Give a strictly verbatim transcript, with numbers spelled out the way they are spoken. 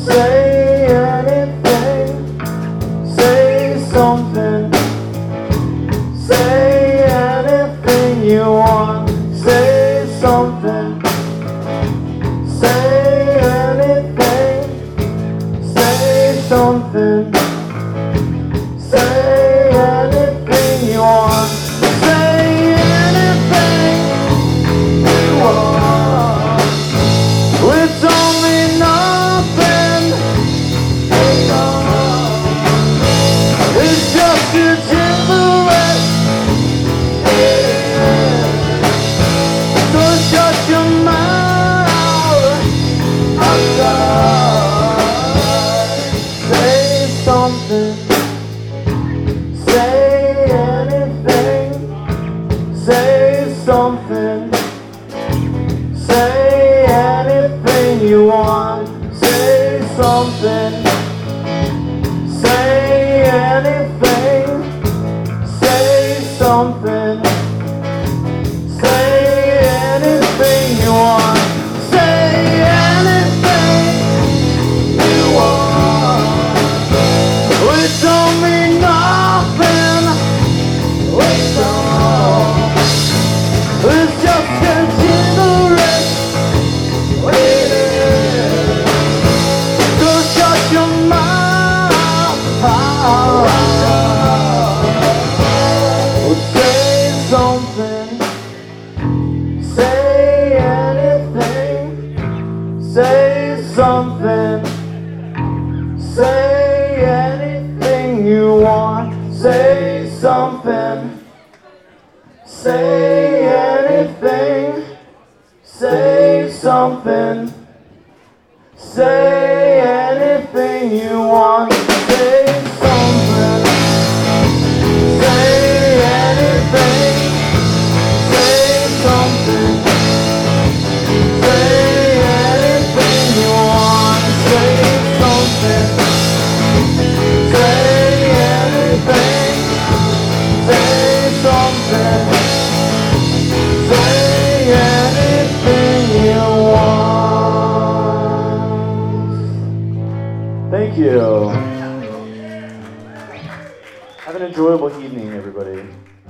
Say anything, say something. Say anything you want, say something. Say anything, say something. Say anything you want, say anything you want. It don't mean nothing, it's just a gibberish. So shut your mouth, say something. Say anything, say something. Say anything you want, say something. Say anything, say something. Say anything you want, say anything you want. It don't mean nothing, it don't. It's just a gibberish. So shut your mouth. Say something. Say anything. Say something. Say anything you want. Say something. Say anything. Say something. Say anything you want. Say something. Say anything. Say something. Say anything you want. Say something. Say anything. Say something. Say anything you want. Thank you. Have an enjoyable evening, everybody.